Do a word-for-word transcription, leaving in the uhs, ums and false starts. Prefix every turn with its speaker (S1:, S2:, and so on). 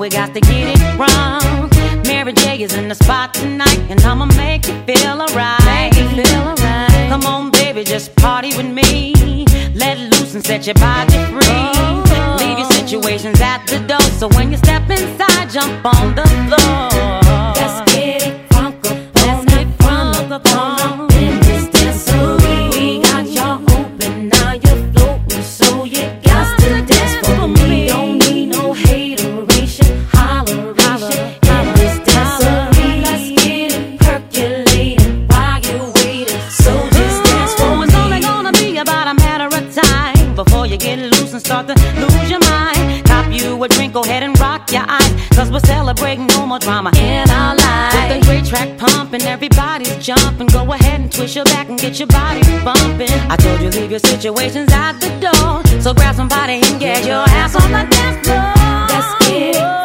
S1: we got to get it wrong. Mary J is in the spot tonight, and I'ma make you feel alright. Make you feel alright. Come on, baby, just party with me. Let loose and set your body free. Oh. Leave your situations at the door, so when you step inside, jump on the floor.
S2: Let's get it crunk up, let's get crunk up on in this dancery. We got y'all open, now you're floating, so you got to dance for me. Don't need no hateration, holleration in this dancery. Let's get it percolating while you're waiting, so just dance for me.
S1: It's only gonna be about a matter of time before you get loose and start to lose your mind. Cop you a drink, go ahead and rock your eyes, cause we're celebrating no more drama in our lives. With the great track pumping, everybody's jumping. Go ahead and twist your back and get your body bumping. I told you leave your situations at the door, so grab somebody and get your ass on the dance floor.
S2: Let's get it